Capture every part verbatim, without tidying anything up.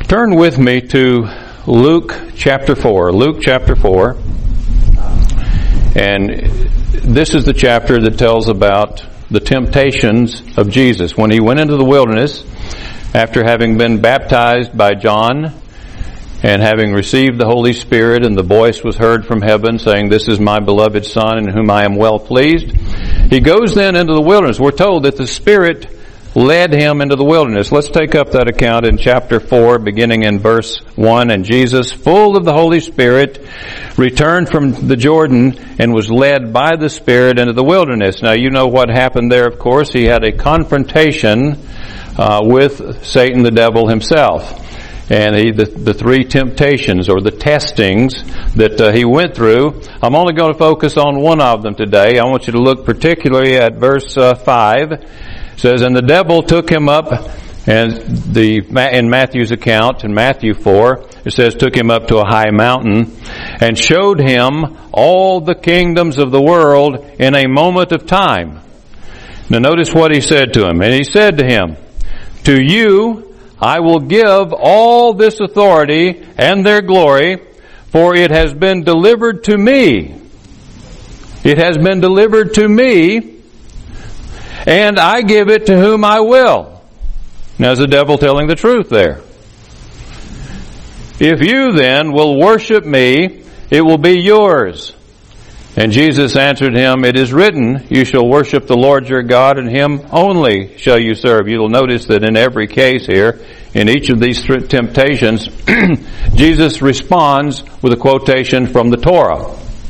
Turn with me to Luke chapter four. Luke chapter four. And this is the chapter that tells about the temptations of Jesus. When he went into the wilderness, after having been baptized by John, and having received the Holy Spirit, and the voice was heard from heaven saying, "This is my beloved Son, in whom I am well pleased." He goes then into the wilderness. We're told that the Spirit led him into the wilderness. Let's take up that account in chapter four, beginning in verse one. "And Jesus, full of the Holy Spirit, returned from the Jordan and was led by the Spirit into the wilderness." Now, you know what happened there, of course. He had a confrontation uh, with Satan, the devil himself. And he, the, the three temptations or the testings that uh, he went through. I'm only going to focus on one of them today. I want you to look particularly at verse uh, five. It says, "And the devil took him up," and the in Matthew's account, in Matthew four, it says, "took him up to a high mountain and showed him all the kingdoms of the world in a moment of time." Now notice what he said to him. "And he said to him, 'To you I will give all this authority and their glory, for it has been delivered to me. It has been delivered to me, and I give it to whom I will.'" Now is the devil telling the truth there? "If you then will worship me, it will be yours." And Jesus answered him, "It is written, you shall worship the Lord your God, and him only shall you serve." You'll notice that in every case here, in each of these temptations, Jesus responds with a quotation from the Torah.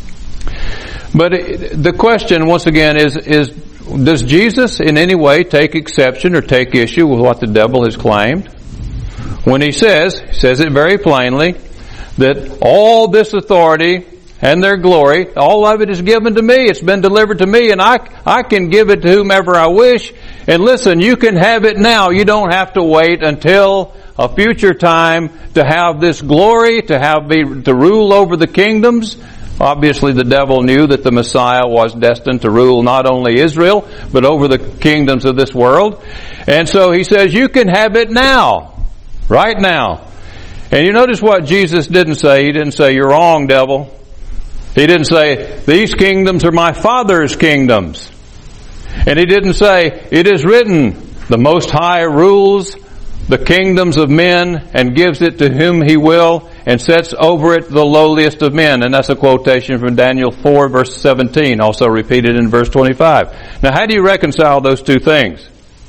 But the question, once again, is, is does Jesus in any way take exception or take issue with what the devil has claimed? When he says, he says it very plainly, that all this authority and their glory, all of it is given to me. It's been delivered to me, and I, I can give it to whomever I wish. And listen, you can have it now. You don't have to wait until a future time to have this glory, to have be, to rule over the kingdoms. Obviously, the devil knew that the Messiah was destined to rule not only Israel, but over the kingdoms of this world. And so he says, you can have it now. Right now. And you notice what Jesus didn't say. He didn't say, "You're wrong, devil." He didn't say, "These kingdoms are my Father's kingdoms." And he didn't say, "It is written, the Most High rules the kingdoms of men and gives it to whom he will and sets over it the lowliest of men." And that's a quotation from Daniel four verse seventeen, also repeated in verse twenty-five. Now, how do you reconcile those two things?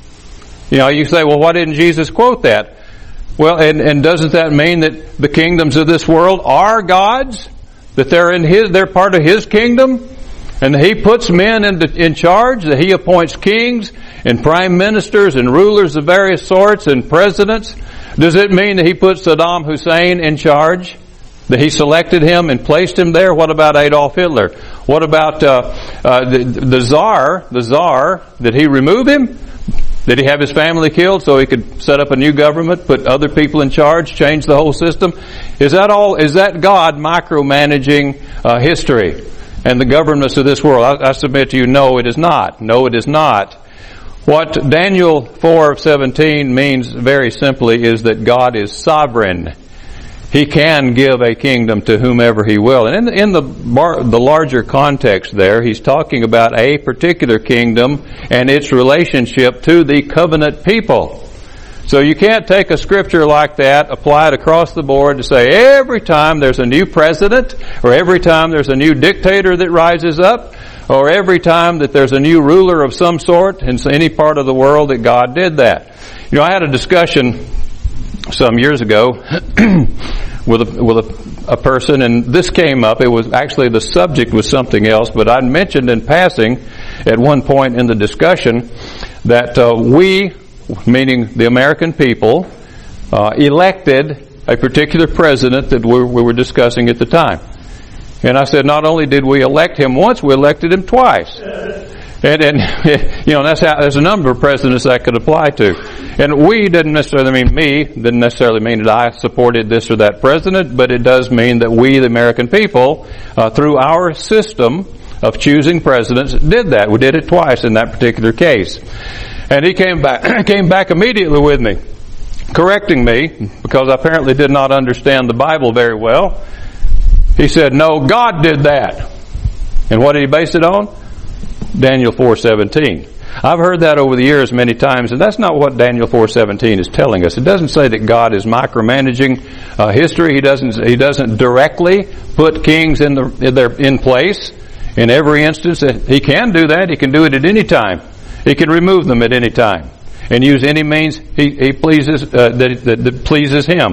You know, you say, well, why didn't Jesus quote that? Well, and, and doesn't that mean that the kingdoms of this world are God's? That they're in his, they're part of his kingdom, and that he puts men in, in charge, that he appoints kings and prime ministers and rulers of various sorts and presidents? Does it mean that he put Saddam Hussein in charge? That he selected him and placed him there? What about Adolf Hitler? What about uh, uh, the, the Tsar? The Tsar? Did he remove him? Did he have his family killed so he could set up a new government, put other people in charge, change the whole system? Is that all? Is that God micromanaging uh, history and the governments of this world? I, I submit to you, no, it is not. No, it is not. What Daniel four seventeen means very simply is that God is sovereign. He can give a kingdom to whomever he will. And in the, in the, bar, the larger context there, he's talking about a particular kingdom and its relationship to the covenant people. So you can't take a scripture like that, apply it across the board to say every time there's a new president, or every time there's a new dictator that rises up, or every time that there's a new ruler of some sort in any part of the world that God did that. You know, I had a discussion some years ago with a, with a, a person, and this came up. It was actually, the subject was something else, but I mentioned in passing at one point in the discussion that uh, we, meaning the American people, uh, elected a particular president that we, we were discussing at the time. And I said, not only did we elect him once, we elected him twice. And, and you know, that's how, there's a number of presidents that could apply to. And we didn't necessarily mean me, didn't necessarily mean that I supported this or that president, but it does mean that we, the American people, uh, through our system of choosing presidents, did that. We did it twice in that particular case. And he came back, came back immediately with me. correcting me, because I apparently did not understand the Bible very well. He said, no, God did that. And what did he base it on? Daniel four seventeen. I've heard that over the years many times, and that's not what Daniel four seventeen is telling us. It doesn't say that God is micromanaging uh, history. He doesn't. He doesn't directly put kings in the in, their, in place in every instance. He can do that. He can do it at any time. He can remove them at any time and use any means he, he pleases uh, that, that, that pleases him.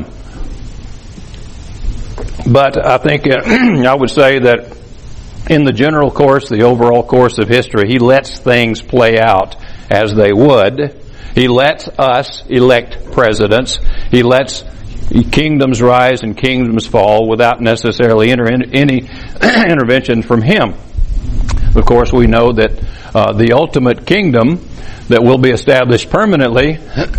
But I think uh, I would say that in the general course, the overall course of history, he lets things play out as they would. He lets us elect presidents. He lets kingdoms rise and kingdoms fall without necessarily inter- any intervention from him. Of course, we know that uh, the ultimate kingdom that will be established permanently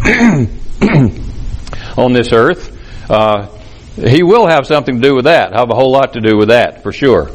on this earth, uh, he will have something to do with that. Have a whole lot to do with that, for sure.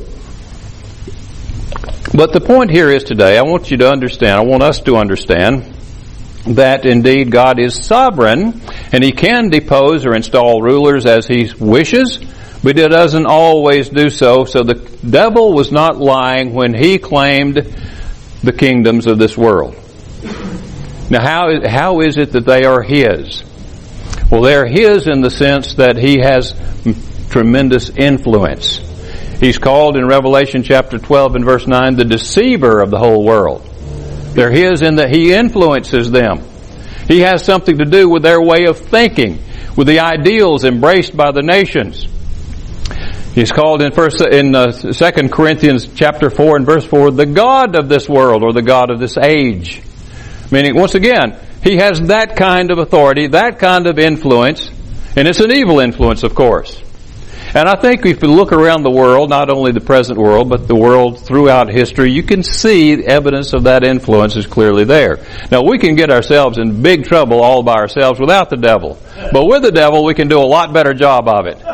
But the point here is today, I want you to understand, I want us to understand that indeed God is sovereign and he can depose or install rulers as he wishes, but he doesn't always do so. So the devil was not lying when he claimed the kingdoms of this world. Now how, how is it that they are his? Well, they are his in the sense that he has tremendous influence. He's called in Revelation chapter twelve and verse nine the deceiver of the whole world. They're his in that he influences them. He has something to do with their way of thinking, with the ideals embraced by the nations. He's called in first in uh, Second Corinthians chapter four and verse four the god of this world, or the god of this age. Meaning, once again, he has that kind of authority, that kind of influence, and it's an evil influence, of course. And I think if you look around the world, not only the present world, but the world throughout history, you can see evidence of that influence is clearly there. Now, we can get ourselves in big trouble all by ourselves without the devil. But with the devil, we can do a lot better job of it.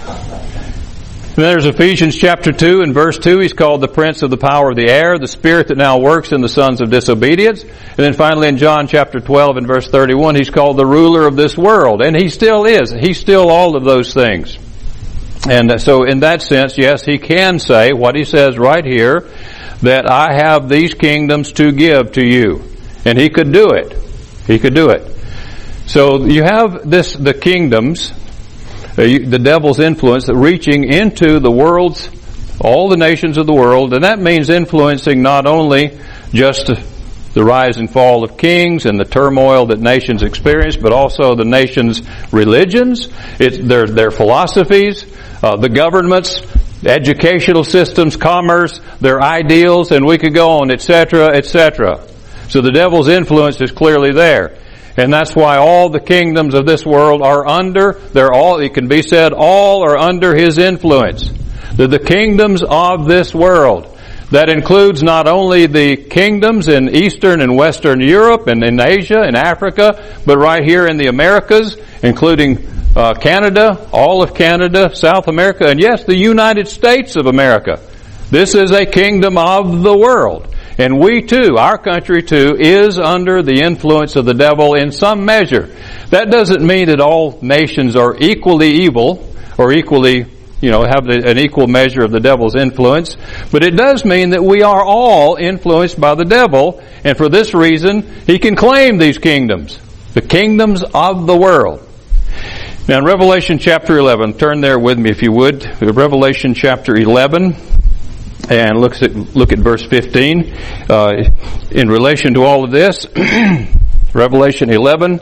And there's Ephesians chapter two and verse two. He's called the prince of the power of the air, the spirit that now works in the sons of disobedience. And then finally in John chapter twelve and verse thirty-one, he's called the ruler of this world. And he still is. He's still all of those things. And so in that sense, yes, he can say what he says right here, that I have these kingdoms to give to you. And he could do it. He could do it. So you have this, the kingdoms, the devil's influence reaching into the world's, all the nations of the world, and that means influencing not only just the rise and fall of kings and the turmoil that nations experience, but also the nations' religions, it's their, their philosophies, uh, the governments, educational systems, commerce, their ideals, and we could go on, et cetera, et cetera. So the devil's influence is clearly there. And that's why all the kingdoms of this world are under, they're all, it can be said, all are under his influence. They're the kingdoms of this world. That includes not only the kingdoms in Eastern and Western Europe and in Asia and Africa, but right here in the Americas, including uh, Canada, all of Canada, South America, and yes, the United States of America. This is a kingdom of the world. And we too, our country too, is under the influence of the devil in some measure. That doesn't mean that all nations are equally evil or equally, you know, have an equal measure of the devil's influence. But it does mean that we are all influenced by the devil, and for this reason, he can claim these kingdoms, the kingdoms of the world. Now in Revelation chapter eleven, turn there with me if you would, Revelation chapter eleven. And look at, look at verse fifteen. Uh, in relation to all of this, Revelation eleven,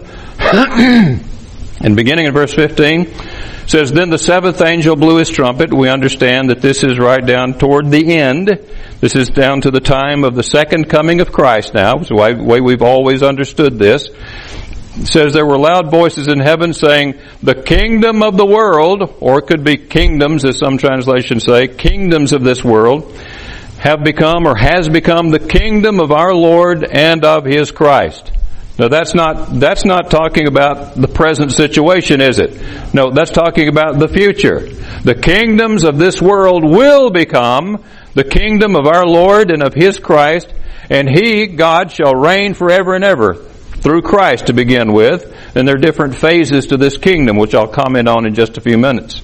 and beginning in verse fifteen, says, Then the seventh angel blew his trumpet. We understand that this is right down toward the end. This is down to the time of the second coming of Christ now. It's the way, way we've always understood this. It says, There were loud voices in heaven saying, The kingdom of the world, or it could be kingdoms, as some translations say, kingdoms of this world, have become or has become the kingdom of our Lord and of His Christ. Now that's not, that's not talking about the present situation, is it? No, that's talking about the future. The kingdoms of this world will become the kingdom of our Lord and of His Christ, and He, God, shall reign forever and ever. through Christ to begin with. And there are different phases to this kingdom, which I'll comment on in just a few minutes.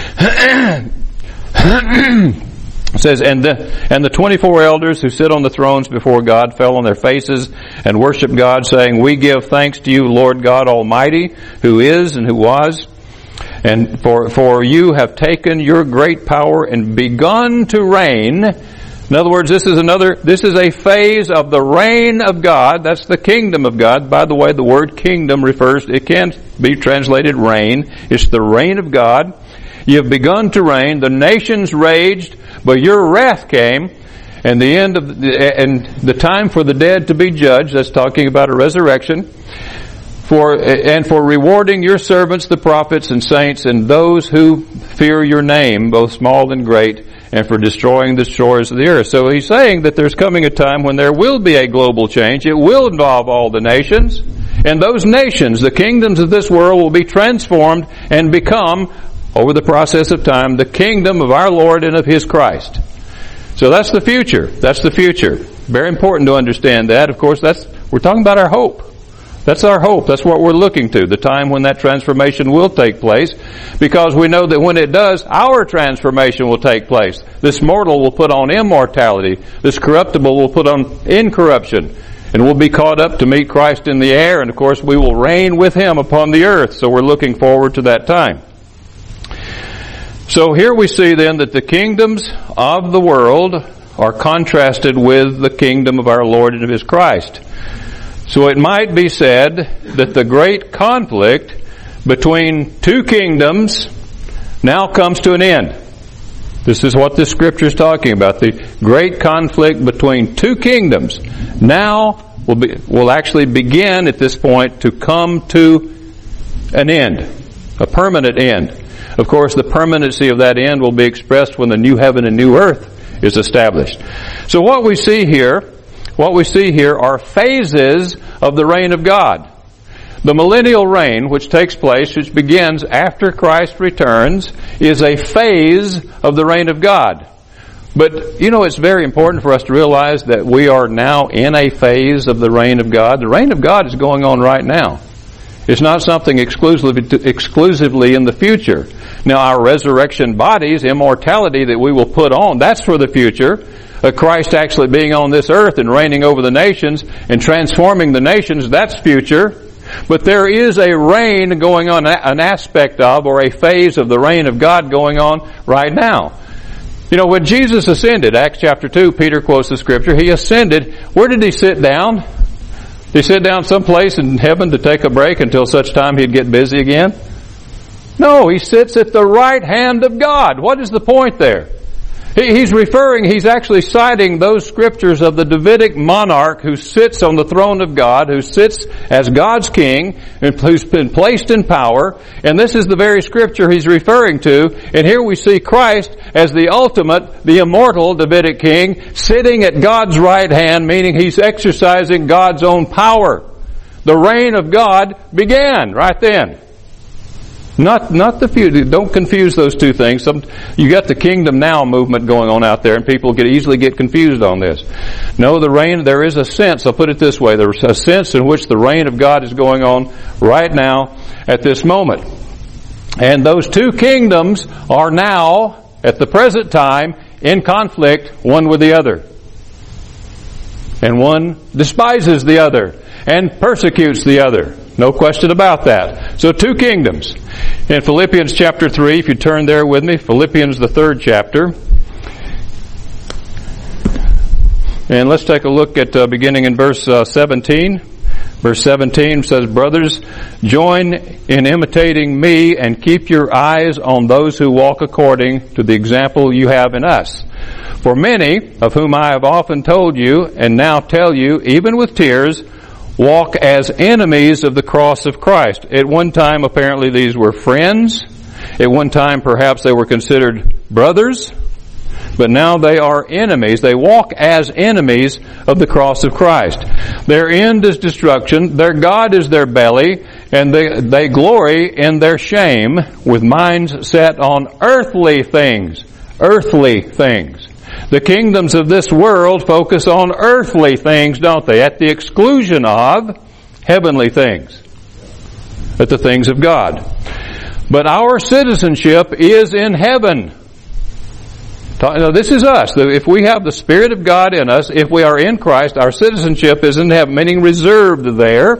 It says, and the, and the twenty-four elders who sit on the thrones before God fell on their faces and worshiped God, saying, we give thanks to you, Lord God Almighty, who is and who was. And for, for you have taken your great power and begun to reign. In other words, this is another, this is a phase of the reign of God. That's the kingdom of God. By the way, the word kingdom refers, it can be translated reign. It's the reign of God. You have begun to reign. The nations raged, but your wrath came, and the end of the, and the time for the dead to be judged. That's talking about a resurrection. For and for rewarding your servants, the prophets and saints, and those who fear your name, both small and great, and for destroying the shores of the earth. So he's saying that there's coming a time when there will be a global change. It will involve all the nations, and those nations, the kingdoms of this world, will be transformed and become, over the process of time, the kingdom of our Lord and of His Christ. So that's the future. That's the future. Very important to understand that. Of course, that's, we're talking about our hope. That's our hope. That's what we're looking to, the time when that transformation will take place, because we know that when it does, our transformation will take place. This mortal will put on immortality. This corruptible will put on incorruption. And we'll be caught up to meet Christ in the air, and of course we will reign with Him upon the earth. So we're looking forward to that time. So here we see then that the kingdoms of the world are contrasted with the kingdom of our Lord and of His Christ. So it might be said that the great conflict between two kingdoms now comes to an end. This is what this scripture is talking about. The great conflict between two kingdoms now will be, will actually begin at this point to come to an end, a permanent end. Of course, the permanency of that end will be expressed when the new heaven and new earth is established. So what we see here, what we see here are phases of the reign of God. The millennial reign, which takes place, which begins after Christ returns, is a phase of the reign of God. But, you know, it's very important for us to realize that we are now in a phase of the reign of God. The reign of God is going on right now. It's not something exclusively, exclusively in the future. Now, our resurrection bodies, immortality that we will put on, that's for the future. Uh, Christ actually being on this earth and reigning over the nations and transforming the nations, that's future. But there is a reign going on, an aspect of, or a phase of the reign of God going on right now. You know, when Jesus ascended, Acts chapter two, Peter quotes the scripture, He ascended. Where did He sit down? Did He sit down someplace in heaven to take a break until such time He'd get busy again? No, He sits at the right hand of God. What is the point there? He, he's referring, he's actually citing those scriptures of the Davidic monarch who sits on the throne of God, who sits as God's king, and who's been placed in power. And this is the very scripture he's referring to. And here we see Christ as the ultimate, the immortal Davidic king, sitting at God's right hand, meaning He's exercising God's own power. The reign of God began right then. Not, not the future. Don't confuse those two things. Some, you got the kingdom now movement going on out there, and people get easily get confused on this. No, the reign, there is a sense, I'll put it this way, there's a sense in which the reign of God is going on right now at this moment. And those two kingdoms are now, at the present time, in conflict one with the other. And one despises the other and persecutes the other. No question about that. So two kingdoms. In Philippians chapter three, if you turn there with me, Philippians the third chapter. And let's take a look at uh, beginning in verse uh, seventeen. Verse seventeen says, Brothers, join in imitating me and keep your eyes on those who walk according to the example you have in us. For many, of whom I have often told you, and now tell you, even with tears, walk as enemies of the cross of Christ. At one time, apparently, these were friends. At one time, perhaps they were considered brothers. But now they are enemies. They walk as enemies of the cross of Christ. Their end is destruction. Their God is their belly. And they, they glory in their shame with minds set on earthly things. Earthly things. The kingdoms of this world focus on earthly things, don't they? At the exclusion of heavenly things, at the things of God. But our citizenship is in heaven. Now, this is us. If we have the Spirit of God in us, if we are in Christ, our citizenship is in heaven, meaning reserved there.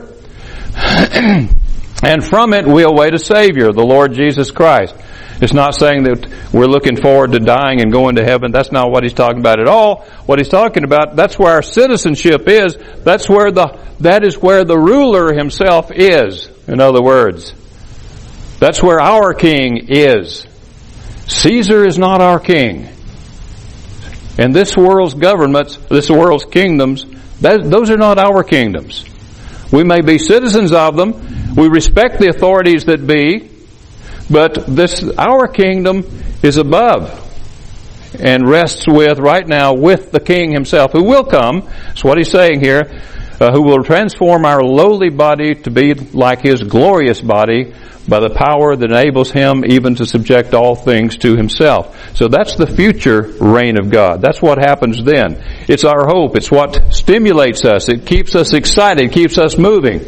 And from it we await a Savior, the Lord Jesus Christ. It's not saying that we're looking forward to dying and going to heaven. That's not what he's talking about at all. What he's talking about, that's where our citizenship is. That's where the, that is where the ruler himself is. In other words, that's where our king is. Caesar is not our king. And this world's governments, this world's kingdoms, that, those are not our kingdoms. We may be citizens of them. We respect the authorities that be. But this, our kingdom is above and rests with, right now, with the King himself, who will come. That's what he's saying here. Uh, who will transform our lowly body to be like his glorious body by the power that enables him even to subject all things to himself. So that's the future reign of God. That's what happens then. It's our hope. It's what stimulates us. It keeps us excited, keeps us moving.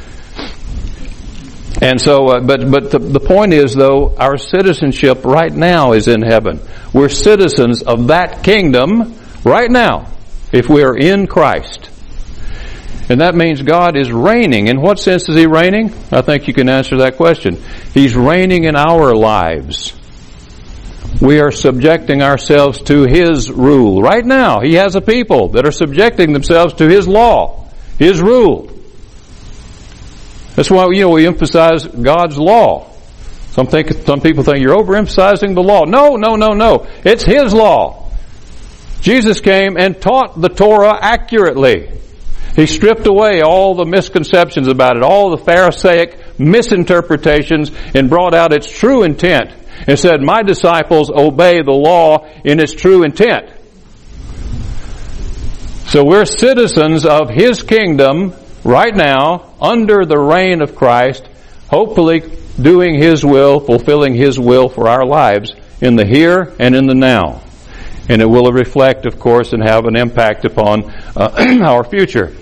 And so, uh, but but the, the point is, though, our citizenship right now is in heaven. We're citizens of that kingdom right now, if we are in Christ. And that means God is reigning. In what sense is he reigning? I think you can answer that question. He's reigning in our lives. We are subjecting ourselves to his rule. Right now, he has a people that are subjecting themselves to his law, his rule. That's why, you know, we emphasize God's law. Some think, some people think you're overemphasizing the law. No, no, no, no. It's his law. Jesus came and taught the Torah accurately. He stripped away all the misconceptions about it, all the Pharisaic misinterpretations, and brought out its true intent. And said, my disciples obey the law in its true intent. So we're citizens of his kingdom right now, under the reign of Christ, hopefully doing his will, fulfilling his will for our lives in the here and in the now. And it will reflect, of course, and have an impact upon uh, our future.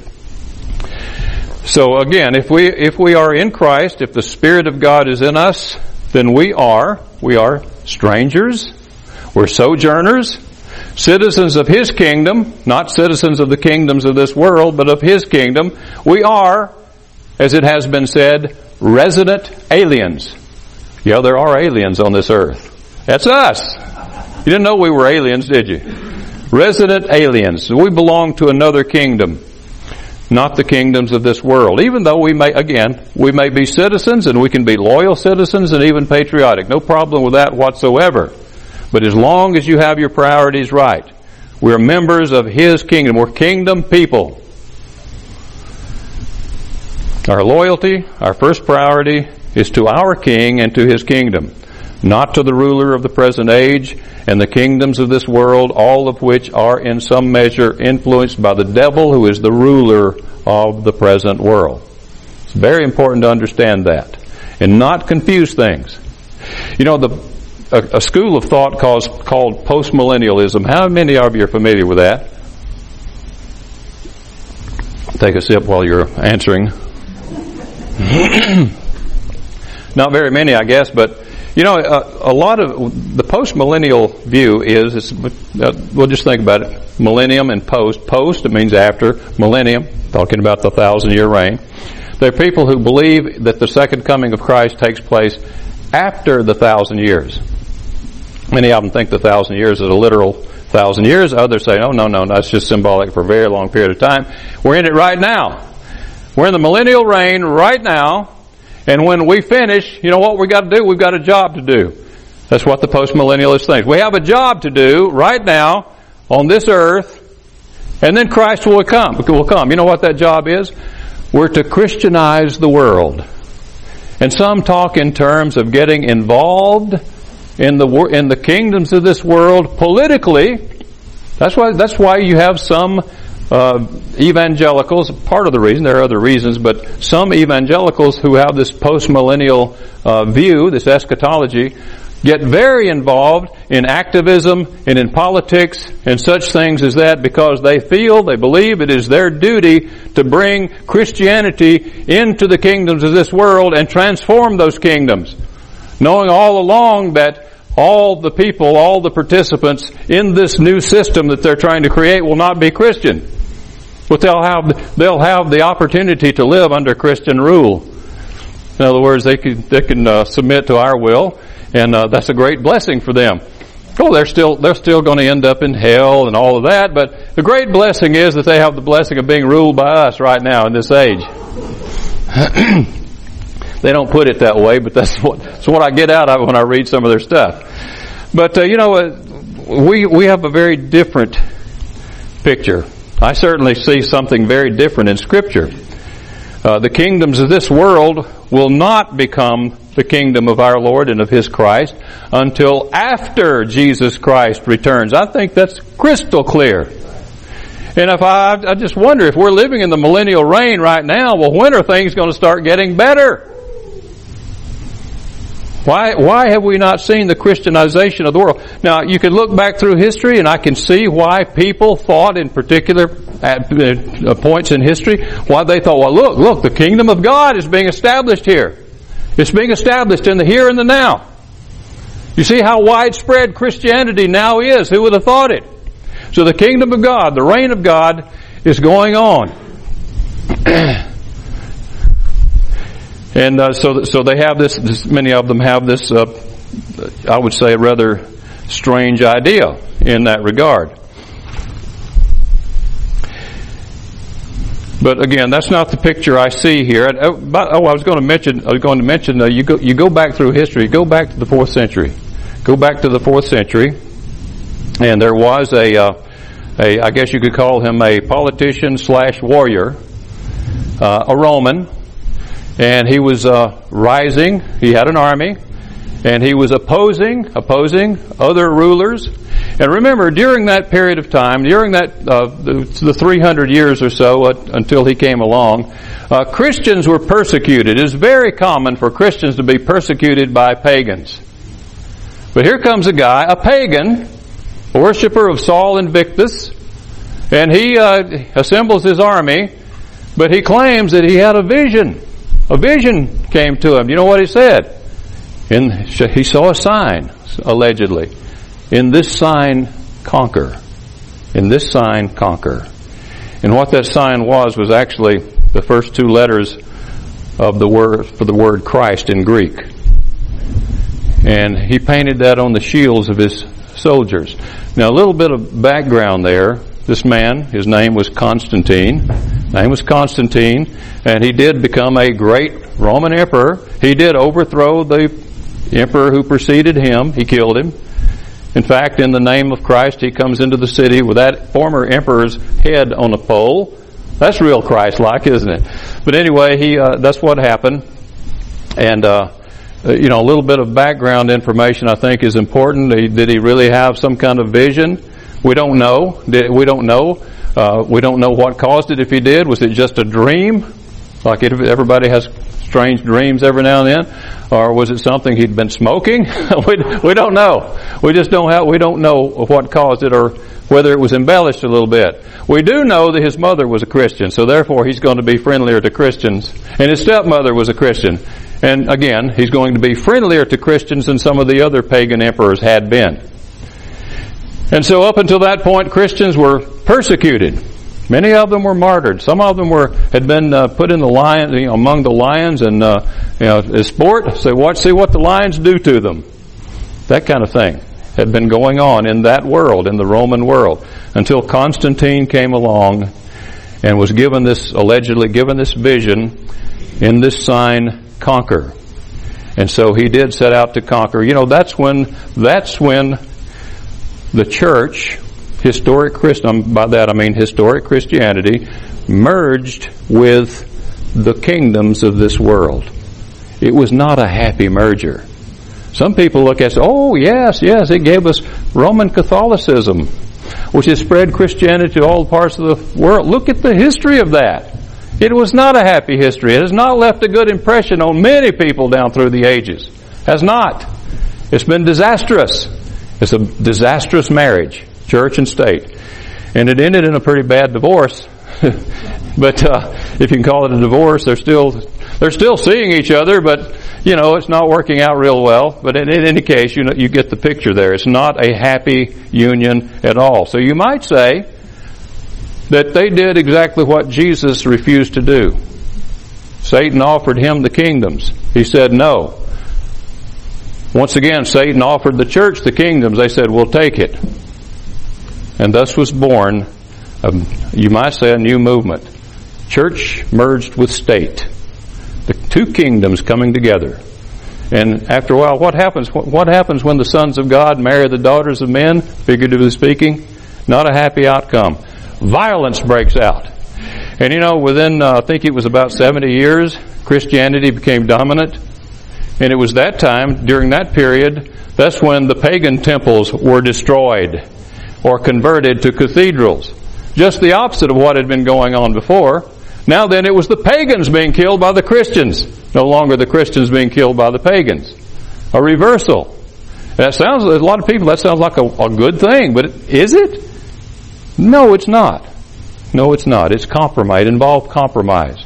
So again, if we if we are in Christ, if the Spirit of God is in us, then we are, we are strangers, we're sojourners, citizens of his kingdom, not citizens of the kingdoms of this world, but of his kingdom. We are, as it has been said, resident aliens. Yeah, there are aliens on this earth. That's us. You didn't know we were aliens, did you? Resident aliens. We belong to another kingdom, not the kingdoms of this world. Even though we may, again, we may be citizens and we can be loyal citizens and even patriotic. No problem with that whatsoever. But as long as you have your priorities right, we're members of his kingdom. We're kingdom people. Our loyalty, our first priority, is to our King and to his kingdom, not to the ruler of the present age and the kingdoms of this world, all of which are in some measure influenced by the devil, who is the ruler of the present world. It's very important to understand that and not confuse things. You know, the a, a school of thought called, called postmillennialism. How many of you are familiar with that? Take a sip while you're answering. Not very many, I guess, but you know, a, a lot of the post-millennial view is, is uh, we'll just think about it. Millennium and post. Post, it means after. Millennium, talking about the thousand-year reign. There are people who believe that the second coming of Christ takes place after the thousand years. Many of them think the thousand years is a literal thousand years. Others say, oh, no, no, that's just symbolic for a very long period of time. We're in it right now. We're in the millennial reign right now. And when we finish, you know what we've got to do? We've got a job to do. That's what the postmillennialist thinks. We have a job to do right now on this earth, and then Christ will come. Will come. You know what that job is? We're to Christianize the world. And some talk in terms of getting involved in the in the kingdoms of this world politically. That's why that's why you have some Uh, evangelicals, part of the reason, there are other reasons, but some evangelicals who have this post-millennial uh, view, this eschatology, get very involved in activism and in politics and such things as that because they feel, they believe it is their duty to bring Christianity into the kingdoms of this world and transform those kingdoms, knowing all along that all the people, all the participants in this new system that they're trying to create will not be Christian. But they'll have, they'll have the opportunity to live under Christian rule. In other words, they can, they can uh, submit to our will, and uh, that's a great blessing for them. Oh, they're still, they're still going to end up in hell and all of that, but the great blessing is that they have the blessing of being ruled by us right now in this age. They don't put it that way, but that's what, that's what I get out of it when I read some of their stuff. But, uh, you know, uh, we, we have a very different picture. I certainly see something very different in Scripture. Uh, the kingdoms of this world will not become the kingdom of our Lord and of His Christ until after Jesus Christ returns. I think that's crystal clear. And if I, I just wonder if we're living in the millennial reign right now, well, when are things going to start getting better? Why, why have we not seen the Christianization of the world? Now, you can look back through history and I can see why people thought in particular at uh, points in history, why they thought, well, look, look, the kingdom of God is being established here. It's being established in the here and the now. You see how widespread Christianity now is. Who would have thought it? So the kingdom of God, the reign of God is going on. And uh, so, so they have this, this. Many of them have this. Uh, I would say, a rather strange idea in that regard. But again, that's not the picture I see here. Oh, I was going to mention. I was going to mention. Uh, you go. You go back through history. Go back to the fourth century. Go back to the fourth century, and there was a. Uh, a I guess you could call him a politician slash warrior, uh, a Roman. And he was uh, rising. He had an army, and he was opposing, opposing other rulers. And remember, during that period of time, during that uh, the, the three hundred years or so uh, until he came along, uh, Christians were persecuted. It is very common for Christians to be persecuted by pagans. But here comes a guy, a pagan, a worshiper of Sol Invictus, and he uh, assembles his army, but he claims that he had a vision. A vision came to him. You know what he said? In, he saw a sign, allegedly. In this sign, conquer. In this sign, conquer. And what that sign was, was actually the first two letters of the word, for the word Christ in Greek. And he painted that on the shields of his soldiers. Now, a little bit of background there. This man, his name was Constantine. His name was Constantine, and he did become a great Roman emperor. He did overthrow the emperor who preceded him. He killed him. In fact, in the name of Christ, he comes into the city with that former emperor's head on a pole. That's real Christ-like, isn't it? But anyway, he uh, that's what happened. And, uh, you know, a little bit of background information I think is important. Did he really have some kind of vision? We don't know. We don't know. Uh, we don't know what caused it if he did. Was it just a dream? Like it, everybody has strange dreams every now and then. Or was it something he'd been smoking? we, we don't know. We just don't have, we don't know what caused it or whether it was embellished a little bit. We do know that his mother was a Christian, so therefore he's going to be friendlier to Christians. And his stepmother was a Christian. And again, he's going to be friendlier to Christians than some of the other pagan emperors had been. And so up until that point, Christians were persecuted. Many of them were martyred. Some of them were had been uh, put in the lion, you know, among the lions, and uh, you know, as sport. So watch, see what the lions do to them. That kind of thing had been going on in that world, in the Roman world, until Constantine came along and was given this, allegedly given this vision, in this sign, conquer. And so he did set out to conquer. You know, that's when that's when. The church, historic Christian, by that I mean historic Christianity, merged with the kingdoms of this world. It was not a happy merger. Some people look at it, oh yes, yes, it gave us Roman Catholicism, which has spread Christianity to all parts of the world. Look at the history of that. It was not a happy history. It has not left a good impression on many people down through the ages. Has not. It's been disastrous. It's a disastrous marriage, church and state. And it ended in a pretty bad divorce. But uh, if you can call it a divorce, they're still they're still seeing each other, but you know it's not working out real well. But in, in any case, you know you get the picture there. It's not a happy union at all. So you might say that they did exactly what Jesus refused to do. Satan offered him the kingdoms. He said no. Once again, Satan offered the church the kingdoms. They said, we'll take it. And thus was born, a, you might say, a new movement. Church merged with state. The two kingdoms coming together. And after a while, what happens? What happens when the sons of God marry the daughters of men, figuratively speaking? Not a happy outcome. Violence breaks out. And you know, within, uh, I think it was about seventy years, Christianity became dominant. And it was that time, during that period, that's when the pagan temples were destroyed or converted to cathedrals. Just the opposite of what had been going on before. Now then, it was the pagans being killed by the Christians. No longer the Christians being killed by the pagans. A reversal. That sounds, a lot of people, that sounds like a, a good thing, but is it? No, it's not. No, it's not. It's compromise. It involved compromise.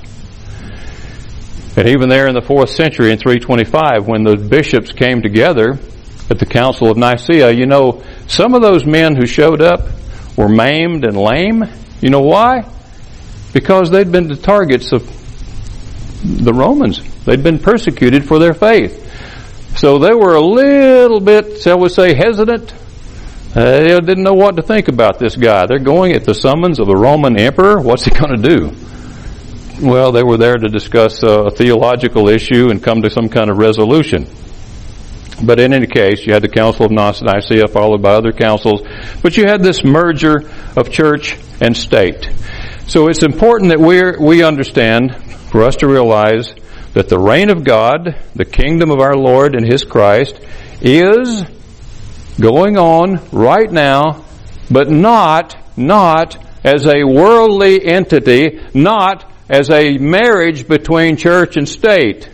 And even there in the fourth century, in three twenty-five, when the bishops came together at the Council of Nicaea, you know, some of those men who showed up were maimed and lame. You know why? Because they'd been the targets of the Romans. They'd been persecuted for their faith. So they were a little bit, shall we say, hesitant. Uh, they didn't know what to think about this guy. They're going at the summons of the Roman emperor. What's he going to do? Well, they were there to discuss a theological issue and come to some kind of resolution. But in any case, you had the Council of Nicaea followed by other councils. But you had this merger of church and state. So it's important that we we understand, for us to realize, that the reign of God, the kingdom of our Lord and His Christ, is going on right now, but not, not as a worldly entity, not as a marriage between church and state.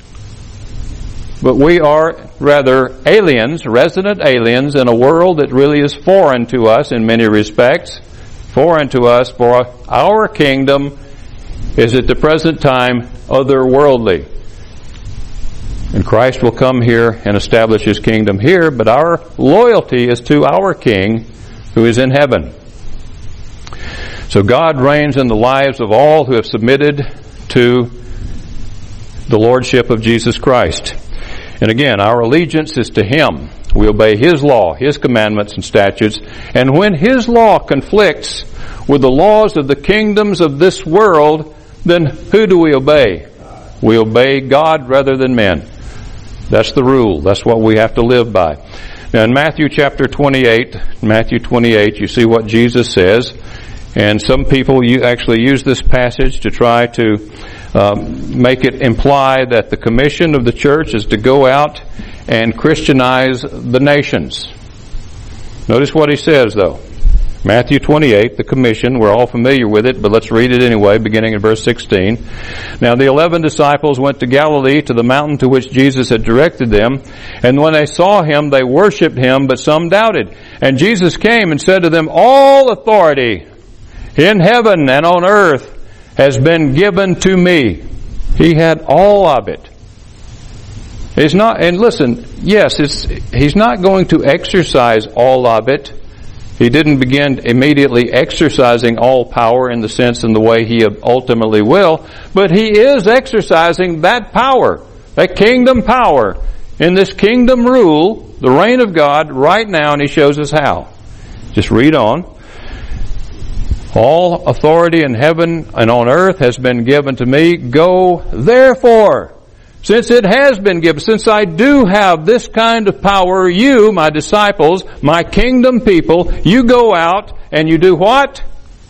But we are rather aliens, resident aliens, in a world that really is foreign to us in many respects. Foreign to us, for our kingdom is at the present time otherworldly. And Christ will come here and establish His kingdom here, but our loyalty is to our King who is in heaven. So God reigns in the lives of all who have submitted to the Lordship of Jesus Christ. And again, our allegiance is to Him. We obey His law, His commandments and statutes. And when His law conflicts with the laws of the kingdoms of this world, then who do we obey? We obey God rather than men. That's the rule. That's what we have to live by. Now in Matthew chapter twenty-eight, Matthew twenty-eight, you see what Jesus says. And some people you actually use this passage to try to um, make it imply that the commission of the church is to go out and Christianize the nations. Notice what he says, though. Matthew twenty-eight, the commission, we're all familiar with it, but let's read it anyway, beginning in verse sixteen. Now the eleven disciples went to Galilee, to the mountain to which Jesus had directed them. And when they saw Him, they worshipped Him, but some doubted. And Jesus came and said to them, all authority in heaven and on earth has been given to me. He had all of it. He's not, and listen, yes, it's, He's not going to exercise all of it. He didn't begin immediately exercising all power in the sense and the way He ultimately will, but He is exercising that power, that kingdom power, in this kingdom rule, the reign of God right now, and He shows us how. Just read on. All authority in heaven and on earth has been given to me. Go therefore. Since it has been given, since I do have this kind of power, you, my disciples, my kingdom people, you go out and you do what?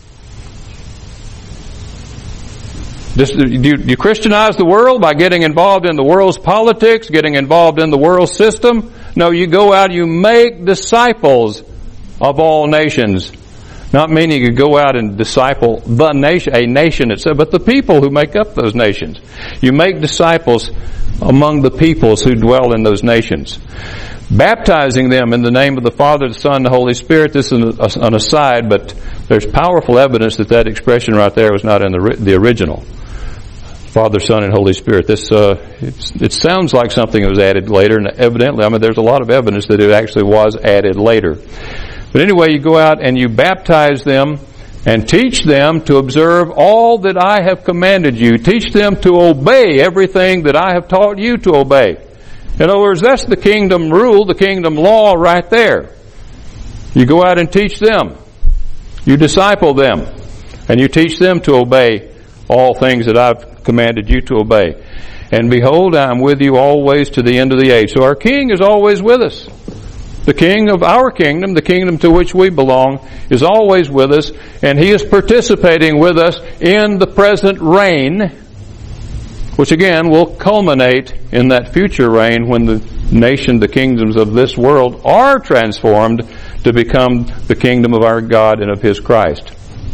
Just, you, you Christianize the world by getting involved in the world's politics, getting involved in the world system? No, you go out and you make disciples of all nations. Not meaning you go out and disciple the nation, a nation itself, but the people who make up those nations. You make disciples among the peoples who dwell in those nations. Baptizing them in the name of the Father, the Son, and the Holy Spirit. This is an aside, but there's powerful evidence that that expression right there was not in the, the original. Father, Son, and Holy Spirit. This uh, it sounds like something that was added later, and evidently, I mean, there's a lot of evidence that it actually was added later. But anyway, you go out and you baptize them and teach them to observe all that I have commanded you. Teach them to obey everything that I have taught you to obey. In other words, that's the kingdom rule, the kingdom law right there. You go out and teach them. You disciple them. And you teach them to obey all things that I've commanded you to obey. And behold, I am with you always to the end of the age. So our King is always with us. The King of our kingdom, the kingdom to which we belong, is always with us, and He is participating with us in the present reign, which again will culminate in that future reign when the nation, the kingdoms of this world are transformed to become the kingdom of our God and of His Christ.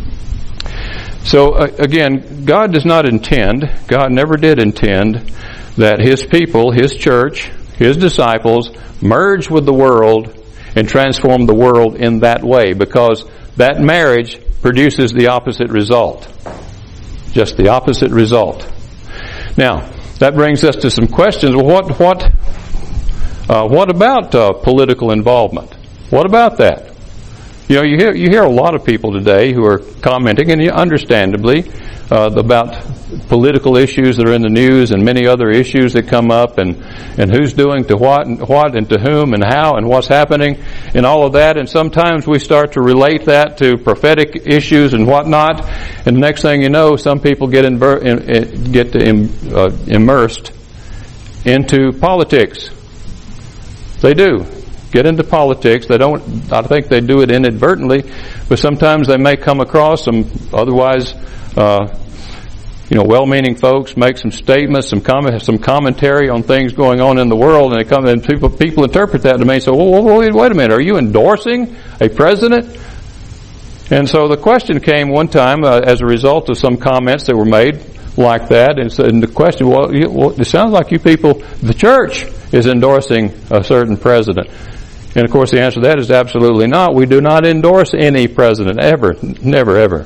So uh, again, God does not intend, God never did intend, that His people, His church, His disciples merge with the world and transform the world in that way, because that marriage produces the opposite result. Just the opposite result. Now, that brings us to some questions. Well, what what uh, what about uh, political involvement? What about that? You know, you hear you hear a lot of people today who are commenting, and understandably, uh, about political issues that are in the news and many other issues that come up, and and who's doing to what and what and to whom and how and what's happening and all of that. And sometimes we start to relate that to prophetic issues and whatnot, and the next thing you know, some people get inver- in, in, get im, uh, immersed into politics. They do. Get into politics. They don't, I think they do it inadvertently, but sometimes they may come across some otherwise, uh, you know, well-meaning folks make some statements, some comment, some commentary on things going on in the world, and they come and people people interpret that to me and say, "Well, wait, wait a minute, are you endorsing a president?" And so the question came one time uh, as a result of some comments that were made like that, and, so, and the question, well, you, well, it sounds like you people, the church, is endorsing a certain president. And of course the answer to that is absolutely not. We do not endorse any president, ever, never, ever.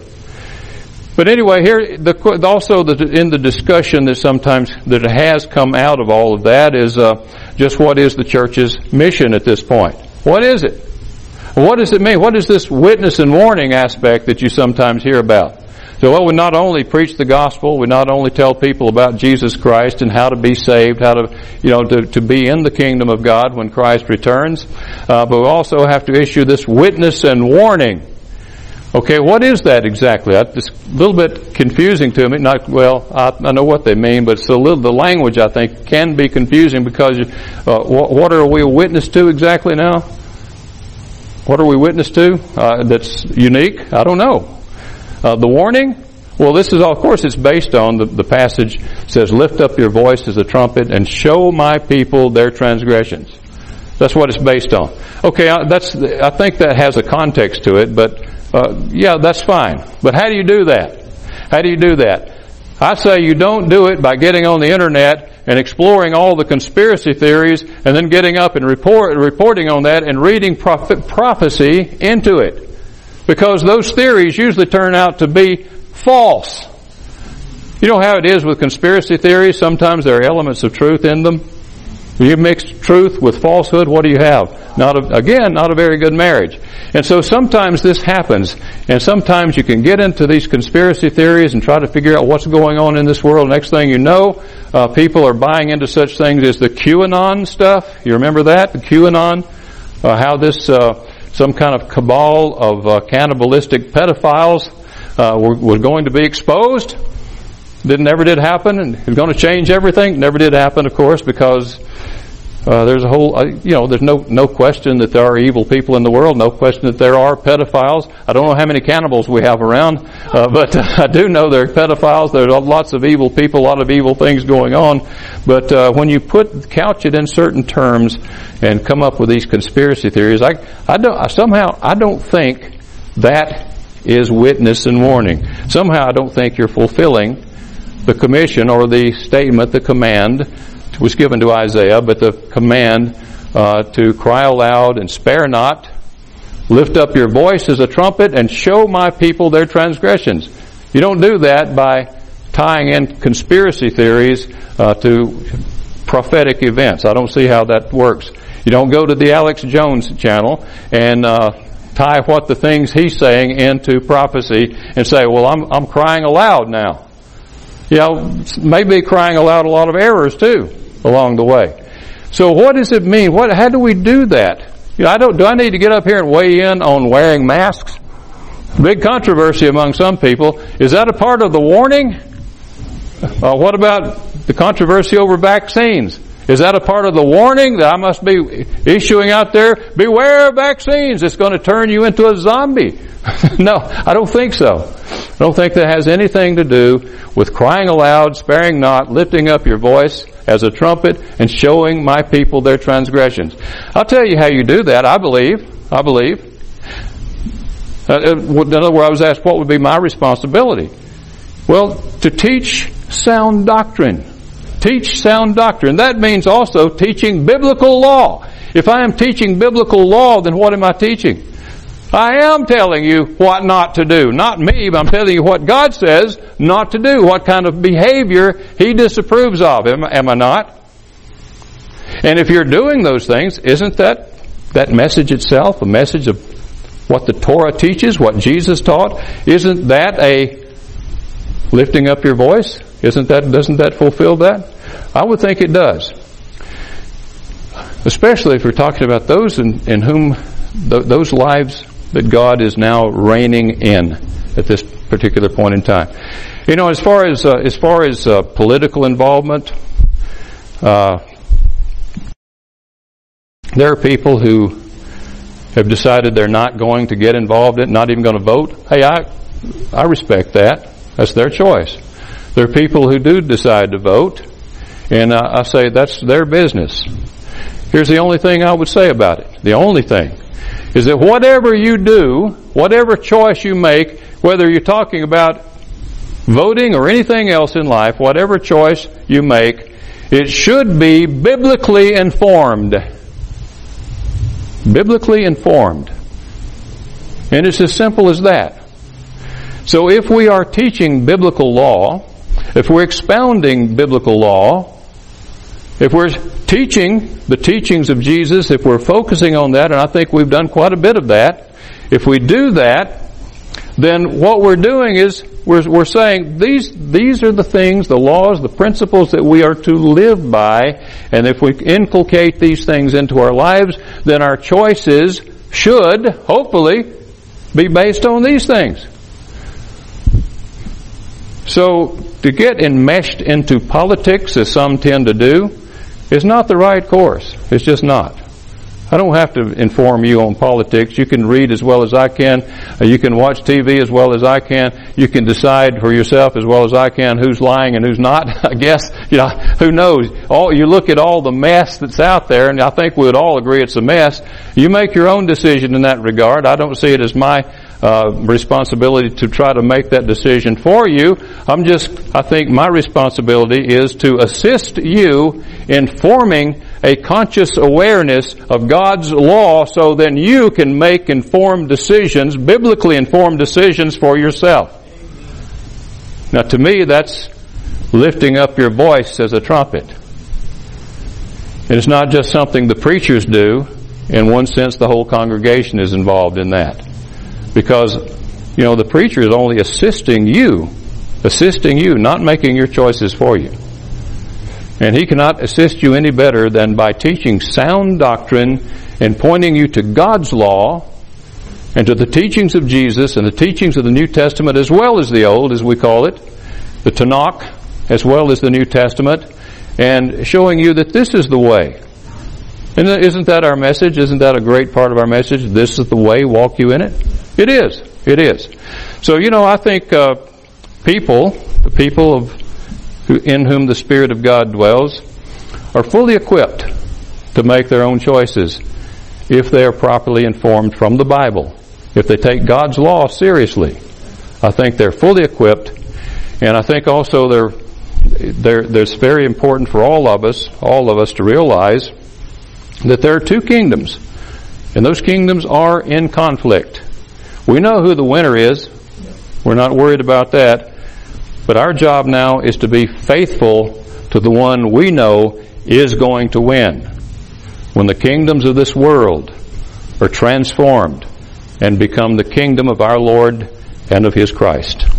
But anyway, here, the, also the, in the discussion that sometimes, that has come out of all of that is uh, just what is the church's mission at this point? What is it? What does it mean? What is this witness and warning aspect that you sometimes hear about? So, well, we not only preach the gospel, we not only tell people about Jesus Christ and how to be saved, how to, you know, to, to be in the kingdom of God when Christ returns, uh, but we also have to issue this witness and warning. Okay, what is that exactly? It's a little bit confusing to me. Not well, I, I know what they mean, but it's a little, the language, I think, can be confusing because uh, what, what are we a witness to exactly now? What are we witness to uh, that's unique? I don't know. Uh, the warning? Well, this is, of course, it's based on the, the passage says, "Lift up your voice as a trumpet and show my people their transgressions." That's what it's based on. Okay, that's, I think that has a context to it, but uh, yeah, that's fine. But how do you do that? How do you do that? I say you don't do it by getting on the internet and exploring all the conspiracy theories and then getting up and report, reporting on that and reading prophet, prophecy into it. Because those theories usually turn out to be false. You know how it is with conspiracy theories? Sometimes there are elements of truth in them. When you mix truth with falsehood, what do you have? Not a, again, not a very good marriage. And so sometimes this happens, and sometimes you can get into these conspiracy theories and try to figure out what's going on in this world. Next thing you know, uh, people are buying into such things as the QAnon stuff. You remember that? The QAnon? Uh, how this... Uh, some kind of cabal of uh, cannibalistic pedophiles uh, were, was going to be exposed. Didn't never did happen, and it's going to change everything. Never did happen, of course, because uh, there's a whole, uh, you know, there's no no question that there are evil people in the world. No question that there are pedophiles. I don't know how many cannibals we have around, uh, but uh, I do know there are pedophiles. There are lots of evil people, a lot of evil things going on. But uh, when you put couch it in certain terms and come up with these conspiracy theories, I I don't I somehow I don't think that is witness and warning. Somehow I don't think you're fulfilling the commission or the statement, the command was given to Isaiah, but the command uh, to cry aloud and spare not, lift up your voice as a trumpet, and show my people their transgressions. You don't do that by tying in conspiracy theories uh, to prophetic events. I don't see how that works. You don't go to the Alex Jones channel and uh, tie what the things he's saying into prophecy and say, well, I'm, I'm crying aloud now. You know, maybe crying aloud a lot of errors too along the way. So what does it mean? What? How do we do that? You know, I don't. Do I need to get up here and weigh in on wearing masks? Big controversy among some people. Is that a part of the warning? Uh, what about the controversy over vaccines? Is that a part of the warning that I must be issuing out there? Beware of vaccines. It's going to turn you into a zombie. No, I don't think so. I don't think that has anything to do with crying aloud, sparing not, lifting up your voice as a trumpet, and showing my people their transgressions. I'll tell you how you do that, I believe. I believe. Uh, in other words, I was asked what would be my responsibility. Well, to teach sound doctrine. Teach sound doctrine. That means also teaching biblical law. If I am teaching biblical law, then what am I teaching? I am telling you what not to do. Not me, but I'm telling you what God says not to do. What kind of behavior He disapproves of. Am, am I not? And if you're doing those things, isn't that that message itself a message of what the Torah teaches, what Jesus taught? Isn't that a lifting up your voice? Isn't that, doesn't that fulfill that? I would think it does. Especially if we're talking about those in, in whom th- those lives that God is now reigning in at this particular point in time. You know, as far as uh, as far as uh, political involvement, uh, there are people who have decided they're not going to get involved in it, not even going to vote. Hey, I I respect that. That's their choice. There are people who do decide to vote, and uh, I say that's their business. Here's the only thing I would say about it. The only thing is that whatever you do, whatever choice you make, whether you're talking about voting or anything else in life, whatever choice you make, it should be biblically informed. Biblically informed. And it's as simple as that. So if we are teaching biblical law, if we're expounding biblical law, if we're teaching the teachings of Jesus, if we're focusing on that, and I think we've done quite a bit of that, if we do that, then what we're doing is we're, we're saying these, these are the things, the laws, the principles that we are to live by, and if we inculcate these things into our lives, then our choices should, hopefully, be based on these things. So, to get enmeshed into politics, as some tend to do, is not the right course. It's just not. I don't have to inform you on politics. You can read as well as I can. You can watch T V as well as I can. You can decide for yourself as well as I can who's lying and who's not. I guess, you know, who knows? All, you look at all the mess that's out there, and I think we would all agree it's a mess. You make your own decision in that regard. I don't see it as my uh, responsibility to try to make that decision for you. I'm just, I think my responsibility is to assist you in forming a conscious awareness of God's law so then you can make informed decisions, biblically informed decisions for yourself. Now to me that's lifting up your voice as a trumpet. And it's not just something the preachers do. In one sense, the whole congregation is involved in that. Because, you know, the preacher is only assisting you, assisting you, not making your choices for you. And he cannot assist you any better than by teaching sound doctrine and pointing you to God's law and to the teachings of Jesus and the teachings of the New Testament as well as the Old, as we call it, the Tanakh as well as the New Testament, and showing you that this is the way. And isn't that our message? Isn't that a great part of our message? This is the way, walk you in it? It is. It is. So, you know, I think uh, people, the people of who, in whom the Spirit of God dwells, are fully equipped to make their own choices if they are properly informed from the Bible if they take God's law seriously, I think they're fully equipped, and I think also they're, they're, it's very important for all of us, all of us to realize that there are two kingdoms, and those kingdoms are in conflict. We know who the winner is. We're not worried about that. But our job now is to be faithful to the one we know is going to win. When the kingdoms of this world are transformed and become the kingdom of our Lord and of His Christ.